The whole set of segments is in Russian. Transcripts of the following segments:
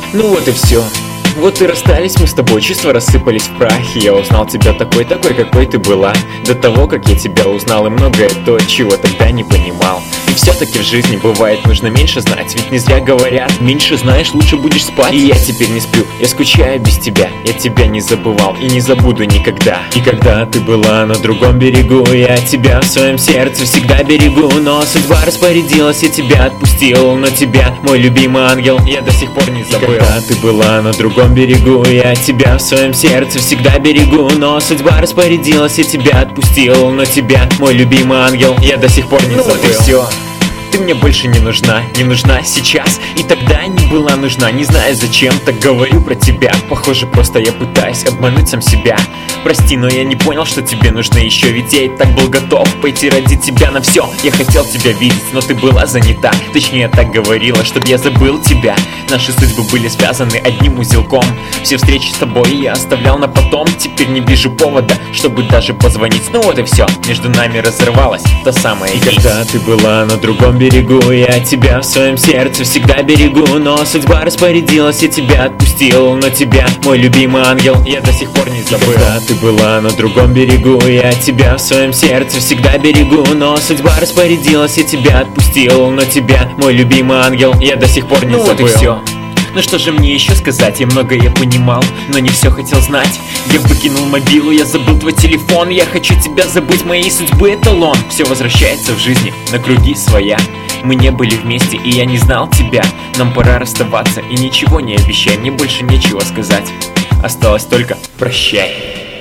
Ну вот и все. Вот и расстались мы с тобой, чувства рассыпались в прахе. Я узнал тебя такой, какой ты была. До того, как я тебя узнал, и многое то, чего тогда не понимал. И все-таки в жизни бывает нужно меньше знать. Ведь не зря говорят, меньше знаешь, лучше будешь спать. И я теперь не сплю, я скучаю без тебя. Я тебя не забывал и не забуду никогда. И когда ты была на другом берегу, я тебя в своем сердце всегда берегу. Но судьба распорядилась, я тебя отпустил. Но тебя, мой любимый ангел, я до сих пор не забыл. И когда ты была на другом берегу, я тебя в своем сердце всегда берегу. Но судьба распорядилась, я тебя отпустил. Но тебя, мой любимый ангел, я до сих пор не забыл. Вот и все. Ты мне больше не нужна сейчас. И тогда не была нужна, не знаю зачем так говорю про тебя. Похоже, просто я пытаюсь обмануть сам себя. Прости, но я не понял, что тебе нужно еще. Ведь я и так был готов пойти ради тебя на все. Я хотел тебя видеть, но ты была занята. Точнее, так говорила, чтоб я забыл тебя. Наши судьбы были связаны одним узелком. Все встречи с тобой я оставлял на потом. Теперь не вижу повода, чтобы даже позвонить. Ну вот и все, между нами разрывалась та самая нить. И когда ты была на другом берегу, я тебя в своем сердце всегда берегу. Но судьба распорядилась, я тебя отпустил. Но тебя, мой любимый ангел, я до сих пор не забыл. И когда ты была на другом берегу, я тебя в своем сердце всегда берегу. Но судьба распорядилась, я тебя отпустил. Но тебя, мой любимый ангел, я до сих пор не забыл. Вот и все. Ну что же мне еще сказать, я многое понимал, но не все хотел знать. Я выкинул мобилу, я забыл твой телефон. Я хочу тебя забыть, моей судьбы эталон. Все возвращается в жизни на круги своя. Мы не были вместе, и я не знал тебя. Нам пора расставаться, и ничего не обещай. Мне больше нечего сказать, осталось только прощай.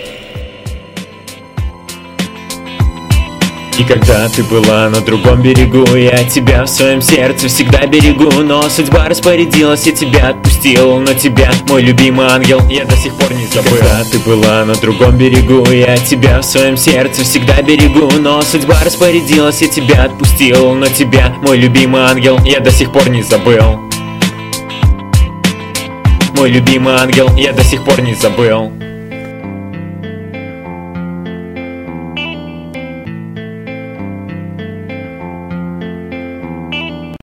И когда ты была на другом берегу, я тебя в своем сердце всегда берегу. Но судьба распорядилась, я тебя отпустил. Но тебя, мой любимый ангел, я до сих пор не забыл. И когда ты была на другом берегу, я тебя в своем сердце всегда берегу. Но судьба распорядилась, я тебя отпустил. Но тебя, мой любимый ангел, я до сих пор не забыл. Мой любимый ангел, я до сих пор не забыл.